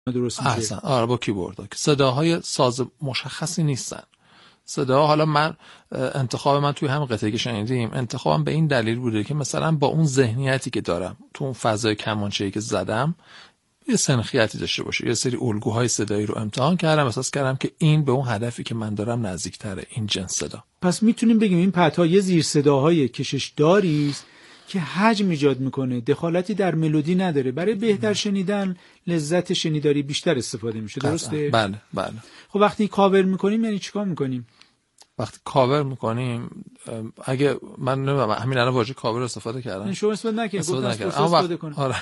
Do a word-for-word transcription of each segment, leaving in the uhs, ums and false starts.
درست میشه. احسن. آره با کیبورد که صداهای ساز مشخصی نیستن. صدا حالا من انتخاب من توی هم قطعه که شنیدیم انتخابم به این دلیل بوده که مثلا با اون ذهنیتی که دارم تو اون فضای کمانچه‌ای که زدم یه سنخیتی داشته باشه، یه سری الگوهای صدایی رو امتحان کردم، احساس کردم که این به اون هدفی که من دارم نزدیک‌تره، این جنس صدا. پس میتونیم بگیم این پدها یه زیر صداهای کششداری است که حجم ایجاد میکنه، دخالتی در ملودی نداره، برای بهتر شنیدن لذت شنیداری بیشتر استفاده میشه. درسته؟ بله بله. خب وقتی کاور میکنیم یعنی چیکار میکنیم؟ وقتی کاور میکنیم اگه من نمیدونم همین الان واژه کاور استفاده کردم، شما استفاده نکنید، گفتم استفاده کنید. آره.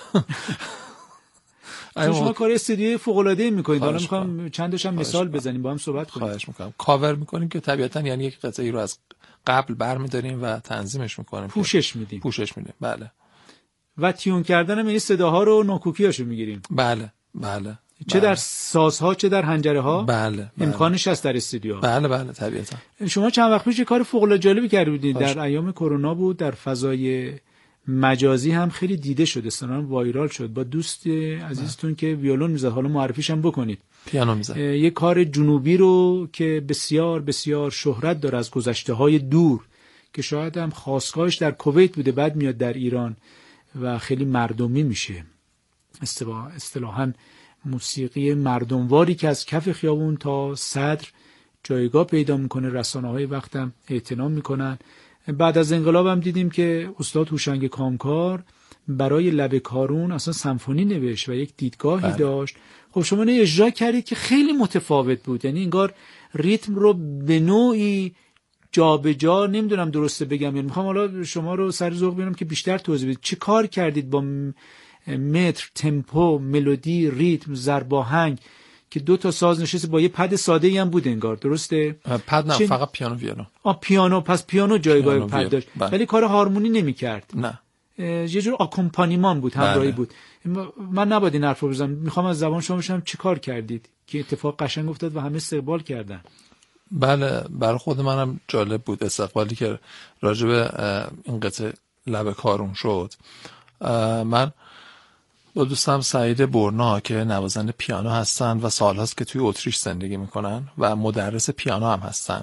چون شما کار استودیوی فوق العاده میکنید. حالا میخوام چند تاشم مثال با. بزنیم با هم صحبت کنیم. خواهش میکنم. کاور میکنیم که طبیعتا یعنی یک قطعه رو از قبل برمی‌داریم و تنظیمش میکنیم، پوشش میدیم. پوشش میدیم. بله. و تیون کردن این صداها رو نوکوکیاشو میگیریم. بله بله. چه بله. در سازها چه در حنجره ها. بله. بله. امکانش هست در استودیو. بله بله طبیعتا. شما چند وقت پیش کار فوق العاده جالبی کرده بودید. در ایام کرونا بود، در فضای مجازی هم خیلی دیده شد، اصلا وایرال شد. با دوست عزیزتون که ویولون میزد، حالا معرفیش هم بکنید. پیانو میزد. یه کار جنوبی رو که بسیار بسیار شهرت داره از گذشته‌های دور، که شاید هم خاصگاهش در کویت بوده، بعد میاد در ایران و خیلی مردمی میشه. اصطلاحاً موسیقی مردمواری که از کف خیابون تا صدر جایگاه پیدا میکنه، رسانه‌های وقتم اعتنا میکنن. بعد از انقلاب هم دیدیم که استاد هوشنگ کامکار برای لب کارون اصلا سمفونی نوشت و یک دیدگاهی بله. داشت. خب شما نه اجرا کردید که خیلی متفاوت بود، یعنی انگار ریتم رو به نوعی جا به جا، نمیدونم درسته بگم، یعنی میخوام حالا شما رو سر ذوق بیارم که بیشتر توضیح بدید چه کار کردید با متر، تمپو، ملودی، ریتم، ضرب آهنگ که دو تا ساز نشسته با یه پد ساده‌ای هم بود انگار. درسته؟ پد نه، چه... فقط پیانو ویولون. آ پیانو، پس پیانو جایگاه پد داشت ولی بله. کار هارمونی نمی‌کرد. نه. یه جور آکومپانیمان بود، همراهی بله. بود. من نباید این حرفو بزنم، میخوام از زبان شما بشنوم چه کار کردید که اتفاق قشنگ افتاد و همه استقبال کردن. بله برای خود منم جالب بود استقبالی که راجع به این قطعه لب کارون شد. من با دوستم سعید برنا که نوازنده پیانو هستن و سالهاست که توی اتریش زندگی میکنن و مدرس پیانو هم هستن،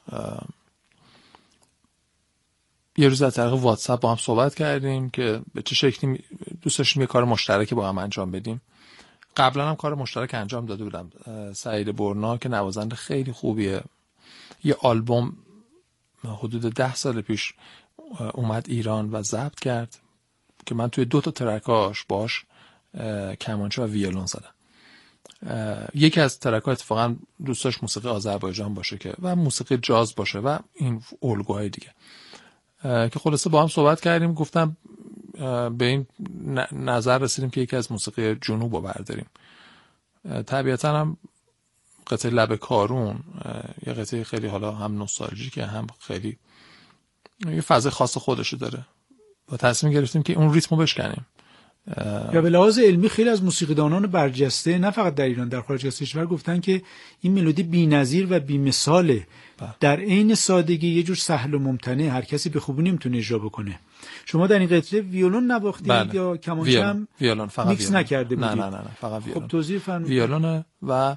یه روز از طریق واتساپ با هم صحبت کردیم که به چه شکلی دوست داشتیم یه کار مشترکی با هم انجام بدیم. قبلا هم کار مشترک انجام داده بودم. سعید برنا که نوازنده خیلی خوبیه، یه آلبوم حدود ده سال پیش اومد ایران و ضبط کرد که من توی دو تا ترکاش باش کمانچه و ویولون زدم. یکی از ترک‌ها اتفاقا دوست داشت موسیقی آذربایجان باشه که و موسیقی جاز باشه و این الگوهای دیگه که خلاصه با هم صحبت کردیم. گفتم به این نظر رسیدیم که یکی از موسیقی جنوب رو برداریم. طبیعتا هم قطعه لب کارون یه قطعه خیلی حالا هم نوستالژیکه هم خیلی یه فضای خاص خودشو داره و تصمیم گرفتیم که اون ریتمو بشکنیم. یا به لحاظ علمی خیلی از موسیقیدانان برجسته نه فقط در ایران، در خارج از کشور گفتن که این ملودی بی‌نظیر و بی‌مثاله، در عین سادگی یه جور سهل و ممتنع، هر کسی به خوبی نمیتونه اجرا بکنه. شما در این قطعه ویولون نواختید بله. یا کمانچه هم ویولون فقط میکس ویولون. نکرده بودید؟ نه نه نه, نه. فقط ویولون. خب توضیح فرمایید. ویولون و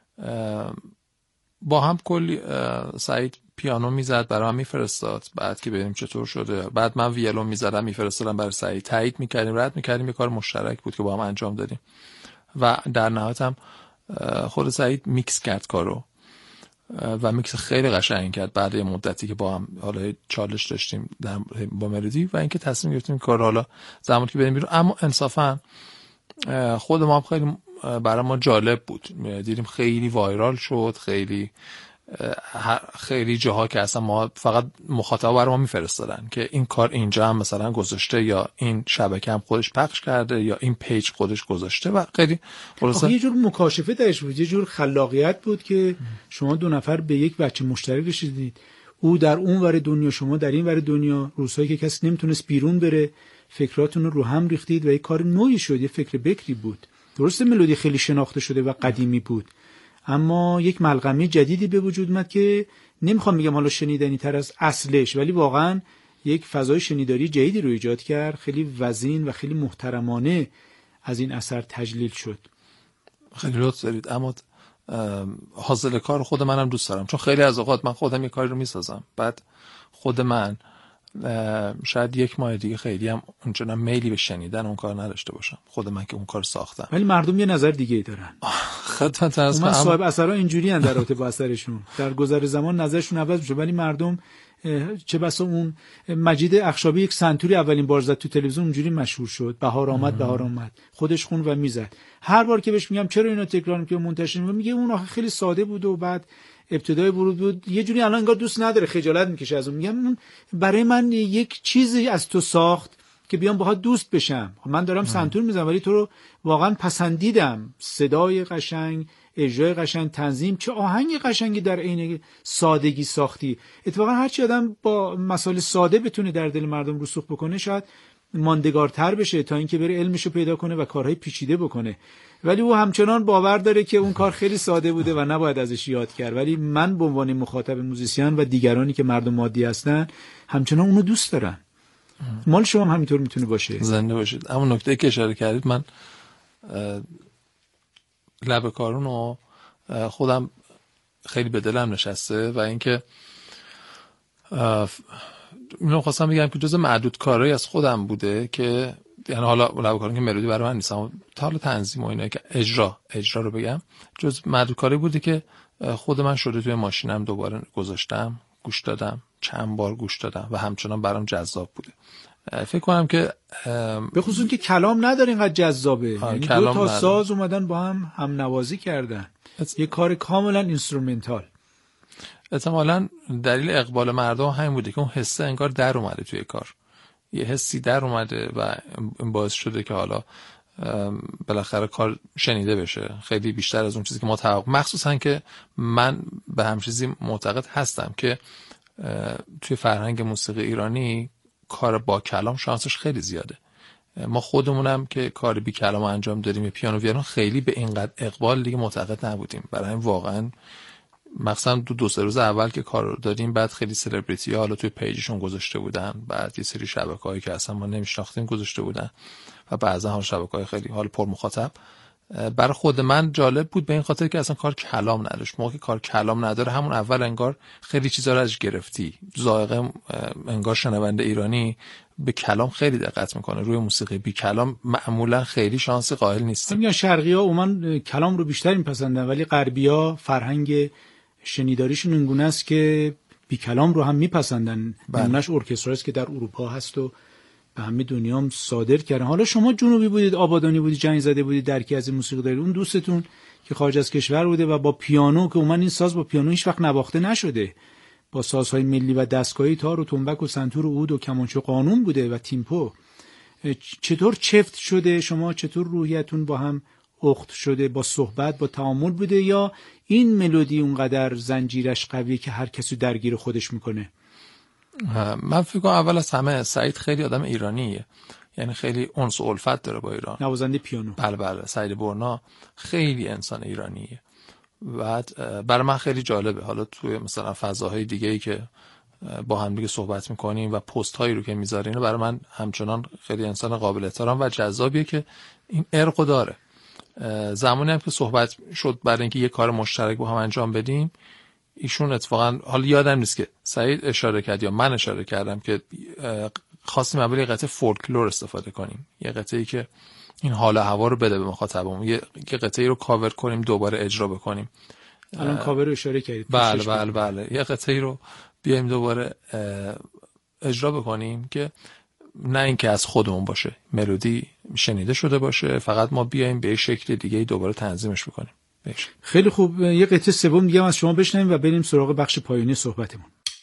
با هم کلی سعید پیانو میزد برام میفرستاد، بعد که ببینیم چطور شده، بعد من ویولون میزدم میفرستادم برای سعید، تایید میکردیم رد میکردیم، یه کار مشترک بود که با هم انجام دادیم و در نهایت هم خود سعید میکس کرد کارو و میکس خیلی قشنگ کرد بعد یه مدتی که با هم حالا چالش داشتیم در با ملودی و اینکه تصمیم گرفتیم کار حالا زمانی که بریم بیرون. اما انصافا خود ما هم خیلی برای ما جالب بود، دیدیم خیلی وایرال شد، خیلی خیلی جاها که اصلا ما فقط مخاطب برای ما میفرستادن که این کار اینجا هم مثلا گذاشته یا این شبکه هم خودش پخش کرده یا این پیج خودش گذاشته و خیلی خلاصه یه جور مکاشفه درش بود، یه جور خلاقیت بود که شما دو نفر به یک بچه مشترک رسیدید، او در اون ور دنیا شما در این ور دنیا، روزهایی که کسی نمیتونست بیرون بره فکراتون رو رو هم ریختید و یک کار نوعی شد، یه فکر بکری بود. درسته ملودی خیلی شناخته شده و قدیمی بود اما یک ملغمه جدیدی به وجود اومد که نمیخوام بگم حالا شنیدنی تر از اصلش، ولی واقعا یک فضای شنیداری جدیدی رو ایجاد کرد، خیلی وزین و خیلی محترمانه از این اثر تجلیل شد. خیلی لطف دارید، اما حاصل کار خود منم دوست دارم، چون خیلی از اوقات من خودم یه کاری رو میسازم، بعد خود من شاید یک ماه دیگه خیلی هم اونچنان میلی به شنیدن اون کار نداشته باشم، خود من که اون کار ساختم. ولی مردم یه نظر دیگه ای دارن. خدمت عرض کنم صاحب اثرها اینجوری ان در رابطه با اثرشون در گذر زمان نظرشون عوض میشه، ولی مردم چه بسا اون مجید اخشابی یک سنتوری اولین بار زد تو تلویزیون اونجوری مشهور شد، بهار آمد ام. بهار آمد خودش خون و میزد. هر بار که بهش میگم چرا اینو تکرار میکنی منتشر میگه میگه اون آخه خیلی ساده بود و بعد ابتدای ورود بود یه جوری الان انگار دوست نداره، خجالت میکشه از اون. میگم اون برای من یک چیزی از تو ساخت که بیام باهات دوست بشم. من دارم سنتور میزنم ولی تو رو واقعا پسندیدم، صدای قشنگ، اجرای قشنگ، تنظیم، چه آهنگ قشنگی در عین سادگی ساختی. اتفاقا هر چی آدم با مسائل ساده بتونه در دل مردم رسوخ بکنه شاید ماندگارتر بشه تا اینکه بره علمشو پیدا کنه و کارهای پیچیده بکنه. ولی او همچنان باور داره که اون کار خیلی ساده بوده و نباید ازش یاد کرد. ولی من به عنوان مخاطب موزیسین و دیگرانی که مردم مادی هستن همچنان اونو دوست دارن. مال شما هم همینطور میتونه باشه. زنده باشید. اما نکته که اشاره کردید، من لب کارونو خودم خیلی به دلم نشسته و اینکه اینو خواستم بگم که جز معدود کارهایی از خودم بوده که یعنی حالا لب کارون که ملودی برای من نیست، اما تا حالا تنظیم و اینا که اجرا اجرا رو بگم، جز معدود کاری بوده که خود من شده توی ماشینم دوباره گذاشتم، گوش دادم، چند بار گوش دادم و همچنان برام جذاب بوده. فکر کنم که به خصوص که کلام نداره اینقدر جذابه، یعنی دو تا ساز اومدن با هم هم نوازی کردن، ات... یه کار کاملا اینسترومنتال. احتمالاً دلیل اقبال مردم همین بوده که اون حسه انگار در اومده توی کار، یه حسی در اومده و این باعث شده که حالا بالاخره کار شنیده بشه خیلی بیشتر از اون چیزی که ما توقع، مخصوصا که من به هم چیزی معتقد هستم که توی فرهنگ موسیقی ایرانی کار با کلام شانسش خیلی زیاده. ما خودمونم که کار بی کلام انجام دادیم، پیانو ویولن، خیلی به اینقدر اقبال دیگه معتقد نبودیم. برای همین واقعا مثلا دو دو سه روز اول که کار رو دادیم، بعد خیلی سلبریتی ها حالا توی پیجشون گذاشته بودن، بعد یه سری شبکه‌هایی که اصلا ما نمیشناختیم گذاشته بودن و بعضا ها شبکه‌های خیلی حال پر مخاطب. برای خود من جالب بود به این خاطر که اصلا کار کلام نداشت. موقعی که کار کلام نداره همون اول انگار خیلی چیزا رو ازش گرفتی. ذائقه انگار شنونده ایرانی به کلام خیلی دقت میکنه، روی موسیقی بی کلام معمولا خیلی شانس قائل نیستیم. میگن شرقی‌ها عموما کلام رو بیشتر میپسندن ولی غربی‌ها فرهنگ شنیداریشون اینگونه است که بی کلام رو هم میپسندن. نمونهش ارکستراست که در اروپا هست و به همه دنیا هم صادر کردن. حالا شما جنوبی بودید، آبادانی بودید، جنگ زده بودید، درکی از این موسیقی دارید. اون دوستتون که خارج از کشور بوده و با پیانو که اومد، این ساز با پیانو هیچ وقت نواخته نشده، با سازهای ملی و دستگاهی تار و تنبک و سنتور و عود و کمانچه قانون بوده و تیمپو. چطور چفت شده؟ شما چطور روحیتون با هم اخت شده؟ با صحبت، با تعامل بوده یا این ملودی اونقدر زنجیرش قویه که هر کسی درگیر خودش میکنه؟ من فکر کنم اول از همه سعید خیلی آدم ایرانیه، یعنی خیلی انس و الفت داره با ایران. نوازنده پیانو. بله بله، سعید برنا خیلی انسان ایرانیه. بعد برای من خیلی جالبه حالا توی مثلا فضاهای دیگه‌ای که با هم دیگه صحبت میکنیم و پست هایی رو که میذاره، اینو برای من همچنان خیلی انسان قابل احترام و جذابیه که این ارقو داره. زمانی هم که صحبت شد برای اینکه یه کار مشترک با هم انجام بدیم، ایشون اتفاقا حالا یادم نیست که سعید اشاره کرد یا من اشاره کردم که خواستیم اول یه قطعه فولکلور استفاده کنیم، یه قطعه‌ای که این حال هوا رو بده به مخاطبمون، یه قطعه‌ای رو کاور کنیم دوباره اجرا بکنیم. الان کاور رو اشاره کردید. بله بله بله، یه قطعه‌ای رو بیایم دوباره اجرا بکنیم که نه اینکه از خودمون باشه، ملودی شنیده شده باشه، فقط ما بیایم به شکل دیگه دوباره تنظیمش بکنیم. بیش. خیلی خوب، یه قطعه سوم دیگه از شما بشنویم و بریم سراغ بخش پایانی صحبتمون.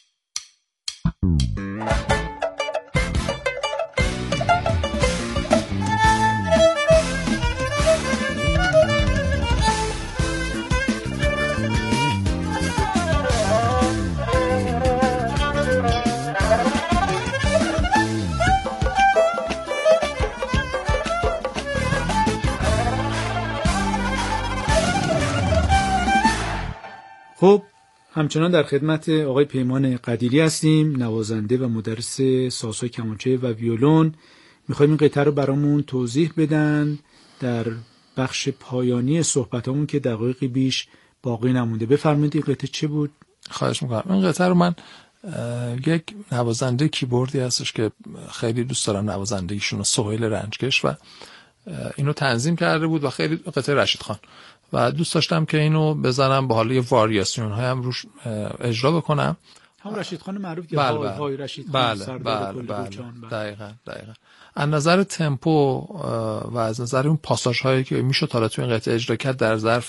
خب همچنان در خدمت آقای پیمان قدیری هستیم، نوازنده و مدرس سازهای کمانچه و ویولون. میخوایم این قطعه رو برامون توضیح بدن در بخش پایانی صحبتامون که دقایقی بیش باقی نمونده. بفرمایید این قطعه چه بود؟ خواهش میکنم. این قطعه رو من یک نوازنده کیبوردی هستش که خیلی دوست دارم نوازندگیشون، سهیل رنجکش، و اینو تنظیم کرده بود و خیلی قطعه رشید خان و دوست داشتم که اینو بزنم با حالا یه واریاسیون های هم روش اجرا بکنم. هم رشید خان معروف که بله های بله های رشید خان بله سردار بله کل بله کوچان. دقیقاً دقیقاً از نظر تمپو و از نظر اون پاساژ هایی که میشد حالا تو این قطعه اجرا کرد در ظرف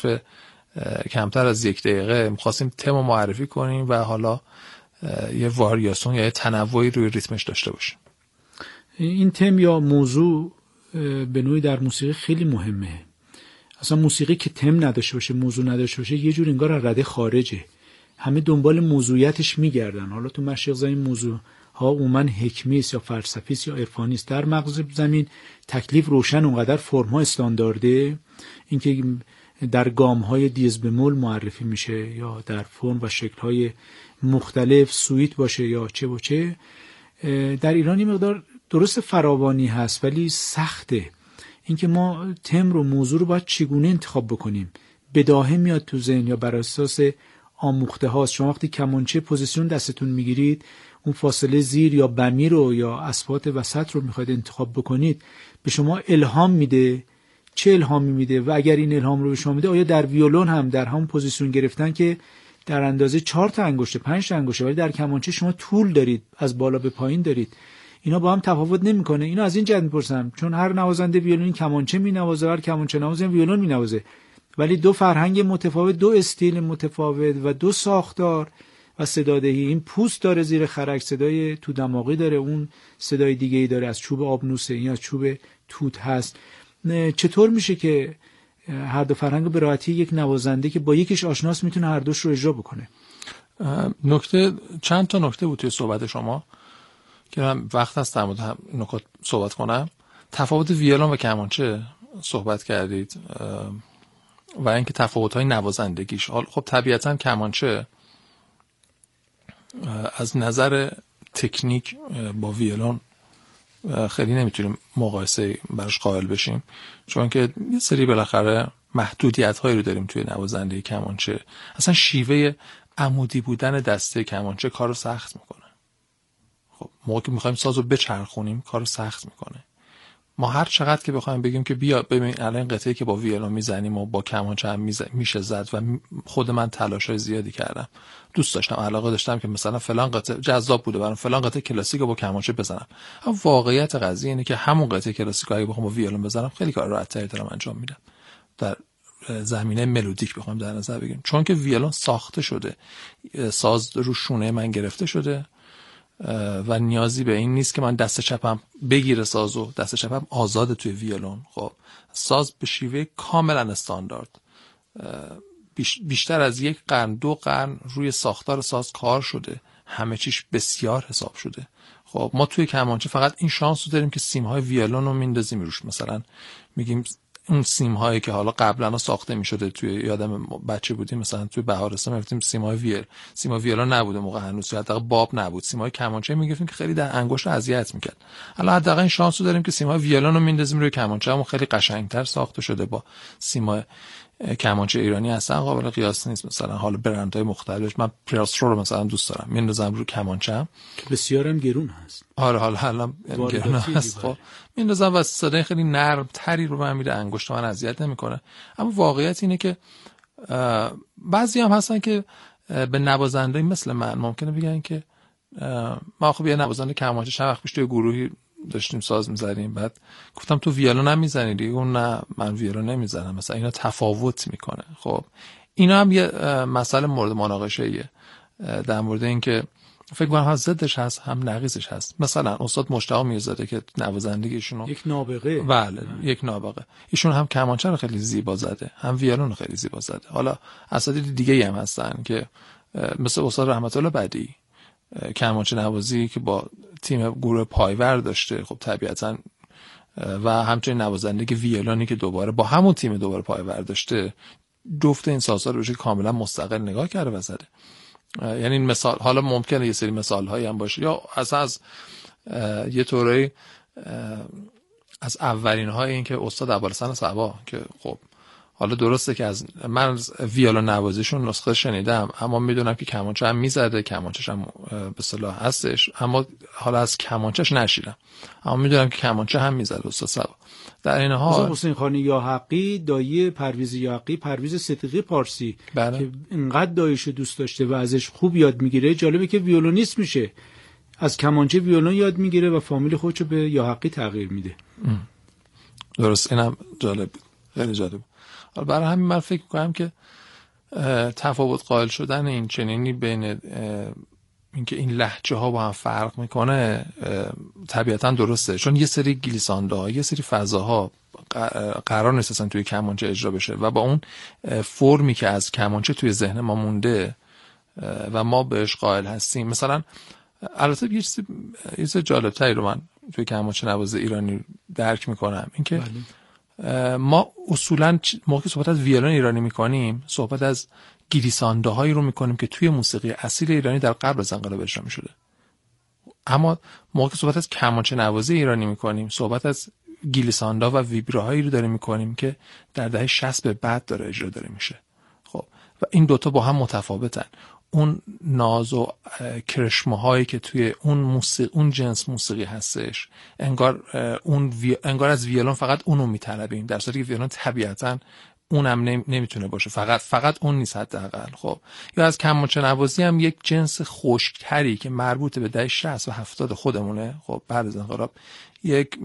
کمتر از یک دقیقه می‌خواستیم تمو معرفی کنیم و حالا یه واریاسیون یا یه تنوعی روی ریتمش داشته باشیم. این تم یا موضوع به نوعی در موسیقی خیلی مهمه. اصلا موسیقی که تم نداشته باشه، موضوع نداشته باشه، یه جور انگار از رده خارجه. همه دنبال موضوعیتش میگردن. حالا تو مشرق زمین موضوع ها عموما حکمی است یا فلسفی است یا عرفانی است. در مغز زمین تکلیف روشن، اونقدر فرم ها استاندارده، اینکه در گام های دیز بمول معرفی میشه یا در فرم و شکل های مختلف سویت باشه یا چه و چه. در ایران این مقدار درست فراوانی هست ولی سخته. اینکه ما تمر و موضوع رو باید چگونه انتخاب بکنیم. بداهه میاد تو ذهن یا بر اساس آموخته هاست. شما وقتی کمانچه پوزیشن دستتون میگیرید، اون فاصله زیر یا بمی رو یا اصوات وسط رو میخواید انتخاب بکنید، به شما الهام میده. چه الهامی میده؟ و اگر این الهام رو به شما میده، آیا در ویولون هم در همون پوزیشن گرفتن که در اندازه چهار تا انگشته، پنج تا انگشته، ولی در کمانچه شما طول دارید، از بالا به پایین دارید، اینا با هم تفاوت نمیکنه. اینا از این جهت میپرسم چون هر نوازنده ویولون کمانچه مینوازه، هر کمانچه نواز ویولون مینوازه، ولی دو فرهنگ متفاوت، دو استیل متفاوت و دو ساختار و صدادهی. این پوست داره زیر خرک، صدای تو دماغی داره، اون صدای دیگه ای داره از چوب آبنوسه، این از چوب توت هست. چطور میشه که هر دو فرهنگ به راحتی یک نوازنده که با یکیش آشناست میتونه هر دوش رو اجرا بکنه؟ نکته چند تا نکته بود توی صحبت شما که من وقت هست در مورد هم نکات صحبت کنم. تفاوت ویولون و کمانچه صحبت کردید و اینکه تفاوت‌های نوازندگیش. خب طبیعتاً کمانچه از نظر تکنیک با ویولون خیلی نمیتونیم مقایسه براش قائل بشیم، چون که یه سری بالاخره محدودیت‌هایی رو داریم توی نوازندگی کمانچه. اصلا شیوه عمودی بودن دسته کمانچه کارو سخت میکنه. خب موقعی که میخوایم سازو بچرخونیم کارو سخت میکنه. ما هر چقدر که بخوایم بگیم که بیا ببین الان قطعه‌ای که با ویولون میزنیم و با کمانچه هم میشه زد و خود من تلاشای زیادی کردم، دوست داشتم، علاقه داشتم که مثلا فلان قطعه جذاب بوده برام، فلان قطعه کلاسیک رو با کمانچه بزنم. اما واقعیت قضیه اینه که همون قطعه کلاسیک رو اگه بخوام با ویولون بزنم خیلی کار راحت‌تری دارم انجام میدم در زمینه ملودیک بخوام در نظر بگیریم، چون که ویولون ساخته شده، ساز رو شونه من گرفته شده و نیازی به این نیست که من دست چپم بگیره سازو، دست چپم آزاده توی ویولون. خب ساز به شیوه کاملا استاندارد بیشتر از یک قرن دو قرن روی ساختار ساز کار شده، همه چیش بسیار حساب شده. خب ما توی کمانچه فقط این شانس رو داریم که سیم‌های ویولون رو میندازیم روش، مثلا میگیم اون سیم هایی که حالا قبلا ساخته میشده، توی یادم بچه بودیم مثلا توی بهارستان میگفتیم سیمای ویل سیما ویولا نبوده موقع هنوز، یا حداقل باب نبود، سیمای کمانچه میگفتیم که خیلی در انگشت اذیت میکرد. حالا حداقل این شانس رو داریم که سیمای ویولون رو میندازیم روی کمانچه، همون خیلی قشنگتر ساخته شده، با سیمای کمانچه ایرانی اصلا قابل قیاس نیست. مثلا حالا برندهای مختلفش، من پریاسترو رو مثلا دوست دارم، میندازم روی کمانچه که بسیار هم گرون هست. آره حالا حالا گرون هست، خب میندازم و صدای خیلی نرم تری رو من میده، انگشت من اذیت نمیکنه. اما واقعیت اینه که بعضی هم هستن که به نوازنده مثل من ممکنه بگن که ما خب یه نوازنده کمانچه چند وقت پیش توی گروهی داشتیم ساز می‌زدیم، بعد گفتم تو ویولون هم می‌زنی دیگه؟ اون نه من ویولون نمی‌زنم، مثلا اینا تفاوت میکنه. خب اینا هم یه مسئله مورد مناقشه‌ایه در مورد این که فکر کنم هم ضدش هست هم نقیضش هست. مثلا استاد مجتبی میرزاده که نوازندگیشون یک نابغه، بله یک نابغه، ایشون هم کمانچه رو خیلی زیبا زده، هم ویولون رو خیلی زیبا زده. حالا اساتید دیگه هم هستن که مثل استاد رحمت الله بدیعی، کمانچه نوازی که با تیم گروه پایور داشته، خب طبیعتاً، و همچنین نوازندگی ویولونی که دوباره با همون تیم دوباره پایور داشته، جفت این سازها رو کاملا مستقل نگاه کرده و زده. یعنی این مثال، حالا ممکنه یه سری مثال هایی هم باشه یا اصلا از یه طوری از اولین های این که استاد ابوالحسن صبا که خب حالا درسته که از من از ویولون نوازیشون نسخه شنیدم، اما میدونم که کمانچه هم میزده، کمانچه‌ش هم به اصطلاح هستش، اما حالا از کمانچه‌ش نشیدم، اما میدونم که کمانچه هم میزده استاد صبا. در این حال حسین خانی یاحقی دایی پرویز یاحقی، پرویز صدیقی پارسی بله. که اینقدر داییشو دوست داشته و ازش خوب یاد میگیره، جالبه که ویولونیست میشه، از کمانچه ویولون یاد میگیره و فامیل خودشو به یاحقی تغییر میده. درست، اینم جالب بود، خیلی جالب بود. برای همین من فکر می‌کنم که تفاوت قائل شدن این چنینی بین اینکه این لهجه ها با هم فرق میکنه طبیعتا درسته، چون یه سری گلیسانده ها، یه سری فضاها قرار نیست اصلا توی کمانچه اجرا بشه و با اون فرمی که از کمانچه توی ذهن ما مونده و ما بهش قائل هستیم. مثلا البته یه چیز یه چیز جالب‌تری رو من توی کمانچه نواز ایرانی درک میکنم، اینکه ما اصولاً موقعی که صحبت از ویولون ایرانی میکنیم صحبت از گلیسانده هایی رو میکنیم که توی موسیقی اصیل ایرانی در قبل از انقلاب اجرا میشده، اما موقعی که صحبت از کمانچه نوازی ایرانی میکنیم صحبت از گلیسانده و ویبراهایی رو داریم میکنیم که در دهه شصت به بعد داره اجرا داره میشه. خب و این دوتا با هم متفاوتن. اون ناز و کرشمه هایی که توی اون موسیقی، اون جنس موسیقی هستش، انگار اون وی... انگار از ویولون فقط اونو میطلبیم، در صورتی که ویولون طبیعتاً اونم نمی... نمیتونه باشه، فقط فقط اون نیست حداقل. خب یا از کمانچه نوازی هم یک جنس خشکتری که مربوط به دهه شصت و هفتاد خودمونه، خب بعد از انقلاب یک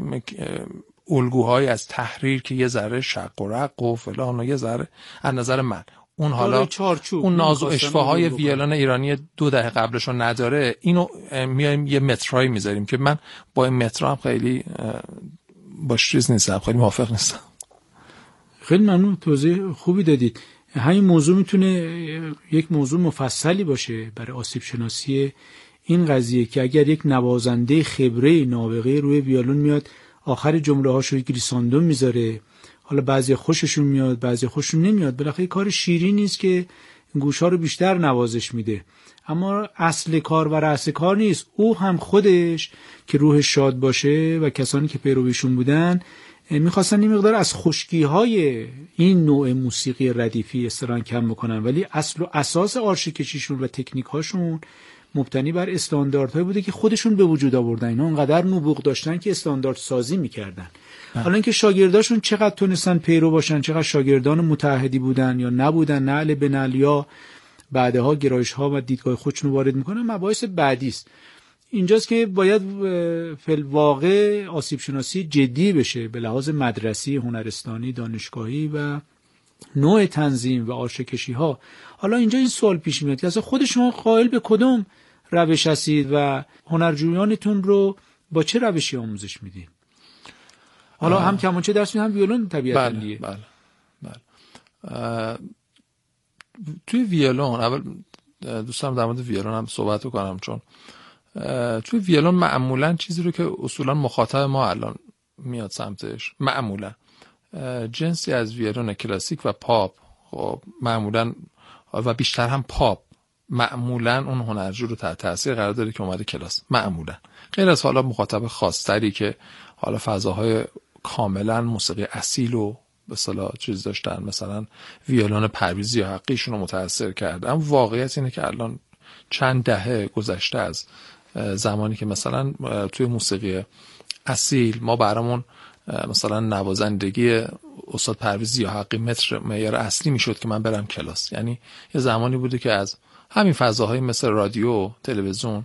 الگوهای از تحریر که یه ذره شق و رق و فلان و یه ذره از نظر من اون حالا اون ناز و اشفاهای ویولون ایرانی دو دهه قبلشو نداره، اینو میایم یه مترایی میذاریم که من با این مترا هم خیلی باش چیز نیستم، خیلی موافق نیستم. خیلی ممنون، توضیح خوبی دادید. همین موضوع میتونه یک موضوع مفصلی باشه برای آسیب شناسی این قضیه که اگر یک نوازنده خبره نابغه روی ویولون میاد آخر جمله هاشو گلیساندو میذاره، حالا بعضی خوششون میاد بعضی خوششون نمیاد، بالاخره کار شیرین نیست که گوشا رو بیشتر نوازش میده، اما اصل کار و رأس کار نیست. او هم خودش که روحش شاد باشه و کسانی که پیرویشون بودن میخواستن این مقدار از خشکی های این نوع موسیقی ردیفی استران کم بکنن، ولی اصل و اساس آرشه کشیشون و تکنیک هاشون مبتنی بر استانداردهای بوده که خودشون به وجود آوردن. اینا انقدر نبوغ داشتن که استاندارد سازی میکردن. حالا اینکه شاگرداشون چقدر تونستن پیرو باشن، چقدر شاگردان متعهدی بودن یا نبودن، نعل به نعل، یا بعدها گرایش ها و دیدگاه خودشون وارد میکنن، مباحث بعدی است. اینجاست که باید فی الواقع آسیب شناسی جدی بشه به لحاظ مدرسی، هنرستانی، دانشگاهی و نوع تنظیم و آرشه کشی ها. حالا اینجا این سوال پیش میاد که اصلا خود شما قائل به کدوم روش هستید و هنرجویانتون رو با چه روشی آموزش میدین؟ حالا هم کمانچه درس میدین هم ویولون طبیعتاً دیگه. بله بله بله. توی ویولون اول دوستم در مورد ویولون هم صحبت کنم، چون توی ویولون معمولا چیزی رو که اصولا مخاطب ما الان میاد سمتش، معمولا جنسی از ویولون کلاسیک و پاپ، خب معمولا و بیشتر هم پاپ، معمولا اون هنرجو رو تحت تاثیر قرار داره که اومده کلاس، معمولا غیر از حالا مخاطب خاصتری که حالا فضاهای کاملا موسیقی اصیل و به اصطلاح چیز داشتن، مثلا ویولون پرویز یاحقیشون رو متاثر کرده. اما واقعیت اینه که الان چند دهه گذشته از زمانی که مثلا توی موسیقی اصیل ما برامون مثلا نوازندگی استاد پرویز یاحقی متر معیار اصلی میشد که من برم کلاس. یعنی یه زمانی بوده که از همین فضاهای مثل رادیو، تلویزیون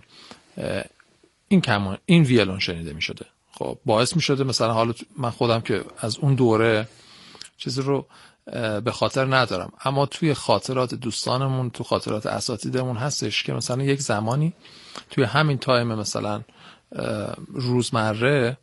این کمان این ویولون شنیده میشده. خب باعث میشده مثلا حالا من خودم که از اون دوره چیزی رو به خاطر ندارم، اما توی خاطرات دوستانمون، تو خاطرات اساتیدمون هستش که مثلا یک زمانی توی همین تایم مثلا روزمره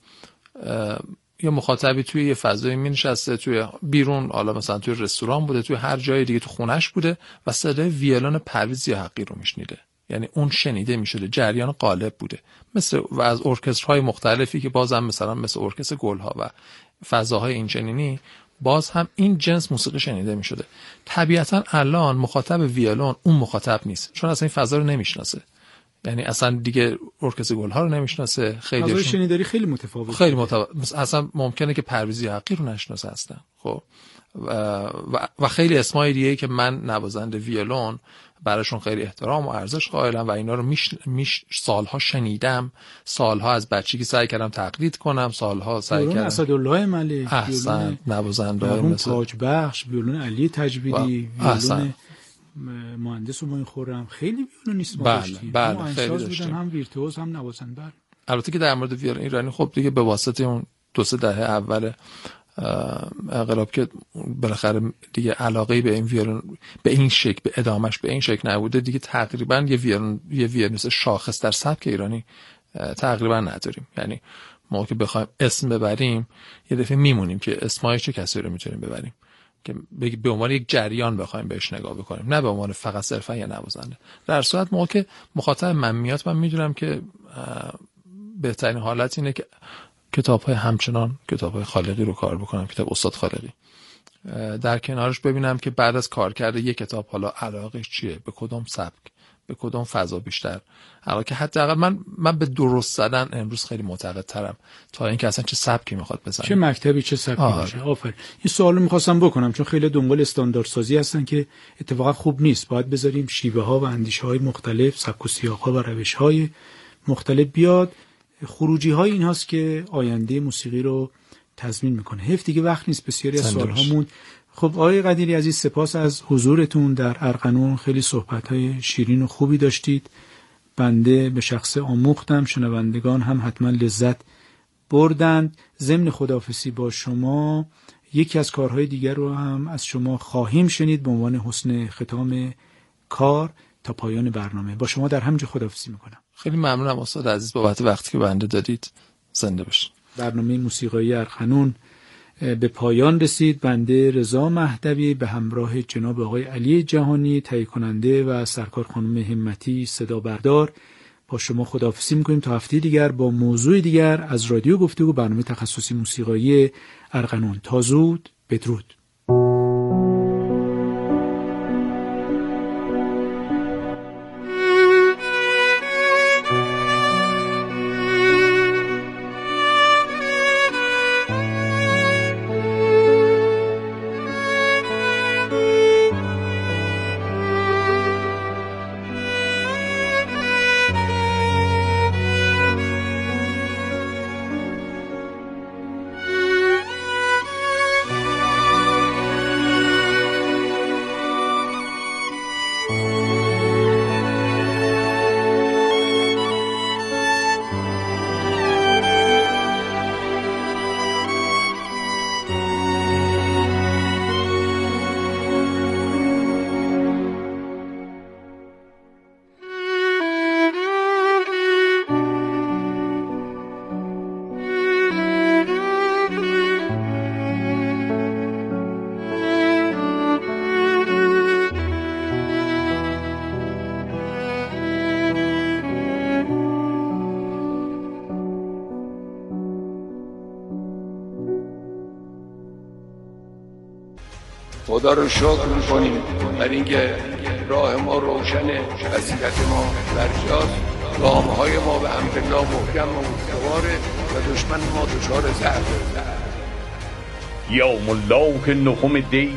یه مخاطبی توی یه فضایی می نشسته، توی بیرون، حالا مثلا توی رستوران بوده، توی هر جای دیگه، تو خونش بوده و صدای ویولون پرویز یاحقی رو میشنیده. یعنی اون شنیده میشده، جریان غالب بوده. مثل و از ارکسترهای مختلفی که بازم مثلا مثل ارکستر گلها و فضاهای اینچنینی باز هم این جنس موسیقی شنیده میشده. طبیعتا الان مخاطب ویولون اون مخاطب نیست، چون اصلا این فضا رو نمیشناسه. یعنی اصلا دیگه ارکستر گل‌ها رو نمیشناسه. خیلی فضای شنیداری خیلی متفاوت، خیلی متفاوت. اصلا ممکنه که پرویز حقی رو نشناسه اصلا. خب و, و خیلی اسمای دیگه که من نوازنده ویولون براشون خیلی احترام و ارزش قائلم و اینا رو میش, میش سالها شنیدم، سالها از بچگی سعی کردم تقلید کنم، سالها سعی کردم. اسدالله ملک، احسن، نوازنده مثل تاج بخش، ویولون علی تجویدی، ویولون مهندس و ما خورم، خیلی ویولونیست ما داشتیم. بله هم خیلی داشتیم، هم ویرتوز هم نوازنده. البته که در مورد ویولون ایرانی خب دیگه به واسطه اون دو سه دهه اول انقلاب که بالاخره دیگه علاقه به این ویولون به این شکل به ادامش به این شکل نبوده دیگه، تقریبا یه ویولون یه ویولونیست شاخص در سبک ایرانی تقریبا نداریم. یعنی ما که بخوایم اسم ببریم یه دفعه میمونیم که اسمای چه کسی رو میتونیم ببریم که به عنوان یک جریان بخوایم بهش نگاه بکنیم، نه به عنوان فقط صرفا یه نوازنده. در صورت موقع که مخاطب من میاد من میدونم که بهترین حالت اینه که کتاب‌های همچنان کتاب‌های خالقی رو کار بکنم، کتاب استاد خالقی، در کنارش ببینم که بعد از کار کرده یک کتاب حالا علاقهش چیه، به کدوم سبک، به کدوم فضا بیشتر علاقه، که حداقل من من به درست زدن امروز خیلی معتقدترم تا اینکه اصلا چه سبکی میخواد بزنه، چه مکتبی چه سبکی باشه. آفرین. این سوالو می‌خواستم بکنم چون خیلی دنبال استانداردسازی هستن که اتفاقا خوب نیست. باید بذاریم شیوه‌ها و اندیشه‌های مختلف، سبک و سیاق‌ها و روش‌های مختلف بیاد. خروجی های این هاست که آینده موسیقی رو تضمین میکنه. حیف دیگه وقت نیست، بسیاری از سالها موند. خب آقای قدیری عزیز سپاس از حضورتون در ارغنون، خیلی صحبت های شیرین و خوبی داشتید. بنده به شخص آموختم، شنوندگان هم حتما لذت بردند. ضمن خداحافظی با شما یکی از کارهای دیگر رو هم از شما خواهیم شنید به عنوان حسن ختام کار تا پایان برنامه. با شما در همینجا خداحافظی میکنم. خیلی ممنونم استاد عزیز بابت وقتی که بنده دادید. زنده باشید. برنامه موسیقایی ارغنون به پایان رسید. بنده رضا مهدوی به همراه جناب آقای علی جهانی تهیه کننده و سرکار خانم همتی صدا بردار با شما خداحافظی میکنیم تا هفته دیگر با موضوع دیگر از رادیو گفتگو، برنامه تخصصی موسیقایی ارغنون. تا زود، بدرود. خدا رو شکر میکنیم بر اینکه راه ما روشنه، وسیلت ما برجاست، گامهای ما به حمدالله محکم و مستواره و دشمن ما دچار ضعف. یوم الله نهم دی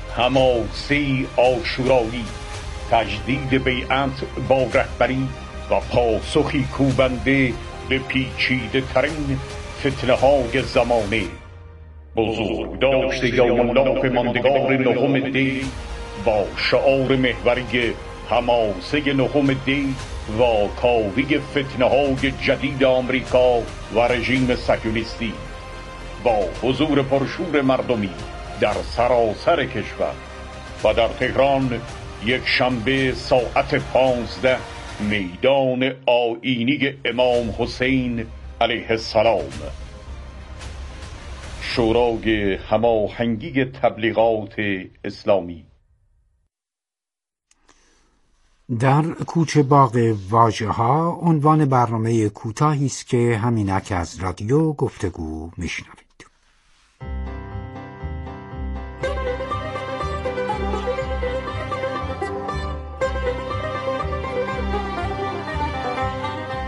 حماسه عاشورایی، تجدید بیعت با رهبری و پاسخی کوبنده به پیچیده ترین فتنه های زمانه. بزرگ داشته یوم الله ماندگار نهم دی با شعار محوری حماسه نهم دی و کاوی فتنه های جدید آمریکا و رژیم صهیونیستی، با حضور پرشور مردمی در سراسر کشور و در تهران یک شنبه ساعت پانزده میدان آیینی امام حسین علیه السلام. شورای هماهنگی تبلیغات اسلامی. در کوچه باغ واژه‌ها عنوان برنامه کوتاهی است که همینک از رادیو گفتگو میشنوید.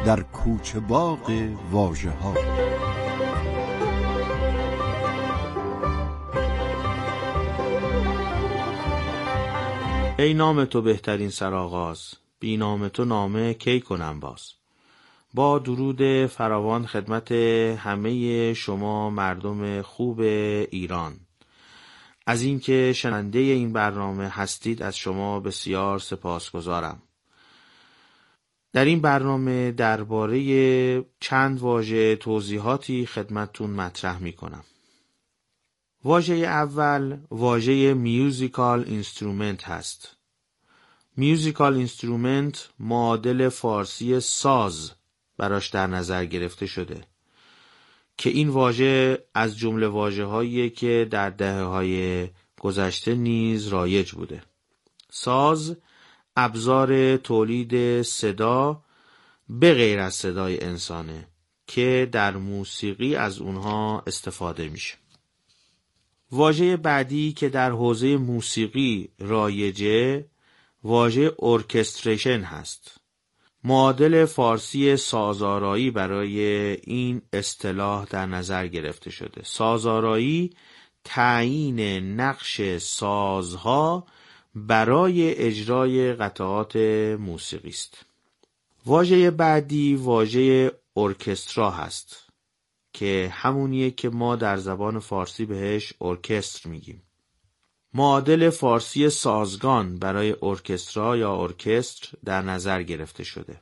در کوچه باغ واژه ها. ای نام تو بهترین سرآغاز، بی نام تو نامه کی کنم باز. با درود فراوان خدمت همه شما مردم خوب ایران. از اینکه شنونده این برنامه هستید از شما بسیار سپاسگزارم. در این برنامه درباره چند واژه توضیحاتی خدمتتون مطرح می کنم. واژه اول واژه میوزیکال اینسترومنت هست. میوزیکال اینسترومنت معادل فارسی ساز براش در نظر گرفته شده که این واژه از جمله واژه‌هاییه که در دهه‌های گذشته نیز رایج بوده. ساز ابزار تولید صدا به غیر از صدای انسانه که در موسیقی از اونها استفاده میشه. واژه بعدی که در حوزه موسیقی رایجه واژه ارکستریشن هست. معادل فارسی سازآرایی برای این اصطلاح در نظر گرفته شده. سازآرایی تعیین نقش سازها برای اجرای قطعات موسیقی است. واژه بعدی واژه ارکسترا هست که همونیه که ما در زبان فارسی بهش ارکستر میگیم. معادل فارسی سازگان برای ارکسترا یا ارکستر در نظر گرفته شده.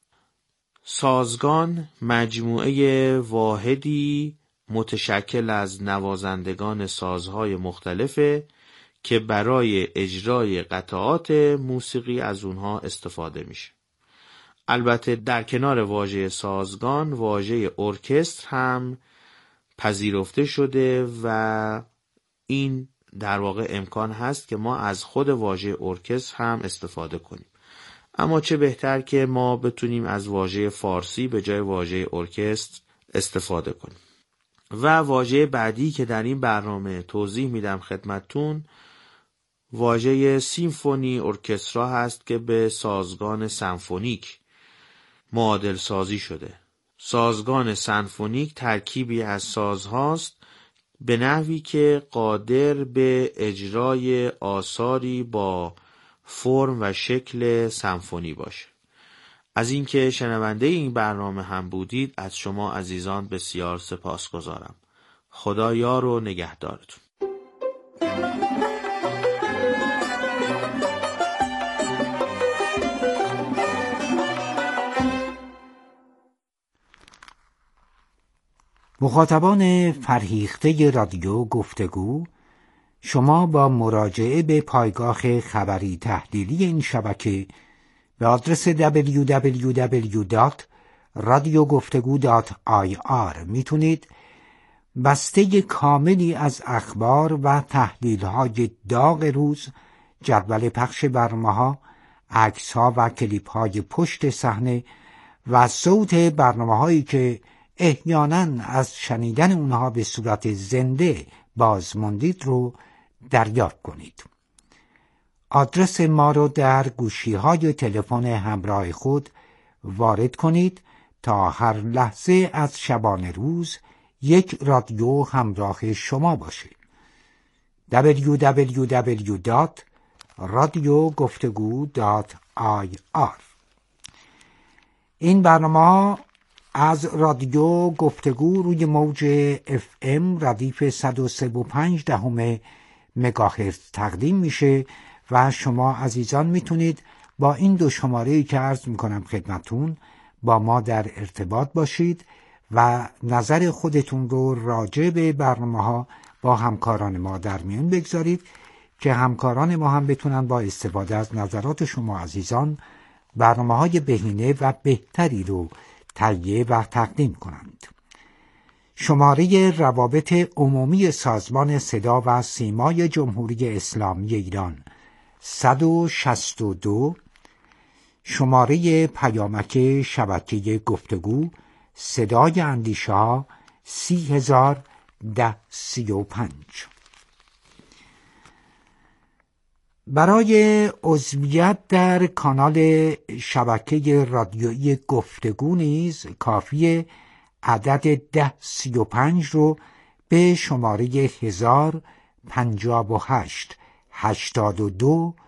سازگان مجموعه واحدی متشکل از نوازندگان سازهای مختلفه که برای اجرای قطعات موسیقی از اونها استفاده میشه. البته در کنار واژه سازگان واژه ارکستر هم پذیرفته شده و این در واقع امکان هست که ما از خود واژه ارکستر هم استفاده کنیم. اما چه بهتر که ما بتونیم از واژه فارسی به جای واژه ارکستر استفاده کنیم. و واژه بعدی که در این برنامه توضیح میدم خدمتتون واژه سیمفونی ارکسترا هست که به سازگان سمفونیک معادل سازی شده. سازگان سمفونیک ترکیبی از سازهاست به نحوی که قادر به اجرای آثاری با فرم و شکل سمفونی باشه. از اینکه شنونده این برنامه هم بودید از شما عزیزان بسیار سپاسگزارم. خدا یار و نگهدارتون. مخاطبان فرهیخته رادیو گفتگو، شما با مراجعه به پایگاه خبری تحلیلی این شبکه به آدرس دبلیو دبلیو دبلیو دات رادیو گفتگو دات آی آر میتونید بسته کاملی از اخبار و تحلیل‌های داغ روز، جدول پخش برنامه‌ها، عکس‌ها و کلیپ‌های پشت صحنه و صوت برنامه‌هایی که احیانا از شنیدن اونها به صورت زنده بازماندید رو دریافت کنید. آدرس ما رو در گوشی‌های تلفن همراه خود وارد کنید تا هر لحظه از شبانه روز یک رادیو همراه شما باشه. دبلیو دبلیو دبلیو دات رادیو گفتگو دات آی آر. این برنامه از رادیو گفتگو روی موج اف ام ردیف صد و سه و پنج دهم مگاهرتز تقدیم میشه و شما عزیزان میتونید با این دو شماره‌ای که عرض میکنم خدمتون با ما در ارتباط باشید و نظر خودتون رو راجع به برنامه‌ها با همکاران ما در میان بگذارید که همکاران ما هم بتونن با استفاده از نظرات شما عزیزان برنامه‌های بهینه و بهتری رو تهیه و تقدیم کنند. شماره روابط عمومی سازمان صدا و سیمای جمهوری اسلامی ایران صد و شصت و دو، شماره پیامک شبکه گفتگو صدای اندیشه ها سی هزار ده سی و پنج. برای عضویت در کانال شبکه رادیویی گفتگو نیز کافی عدد ده سی و پنج رو به شماره هزار پنجاه و هشت هشتاد و دو